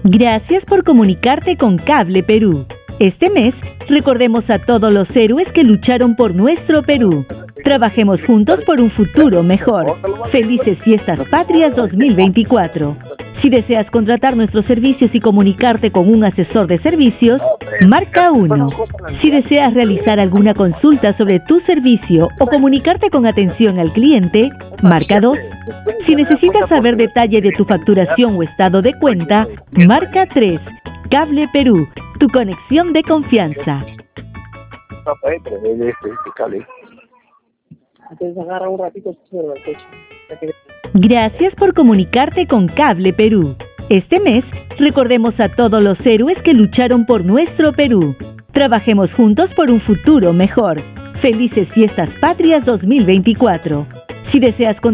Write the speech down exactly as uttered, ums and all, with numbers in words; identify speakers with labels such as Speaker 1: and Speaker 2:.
Speaker 1: Gracias por comunicarte con Cable Perú. Este mes, recordemos a todos los héroes que lucharon por nuestro Perú. Trabajemos juntos por un futuro mejor. Felices Fiestas Patrias dos mil veinticuatro. Si deseas contratar nuestros servicios y comunicarte con un asesor de servicios, marca uno. Si deseas realizar alguna consulta sobre tu servicio o comunicarte con atención al cliente, marca dos. Si necesitas saber detalle de tu facturación o estado de cuenta, marca tres. Cable Perú, tu conexión de confianza. Gracias por comunicarte con Cable Perú. Este mes, recordemos a todos los héroes que lucharon por nuestro Perú. Trabajemos juntos por un futuro mejor. Felices Fiestas Patrias dos mil veinticuatro. Si deseas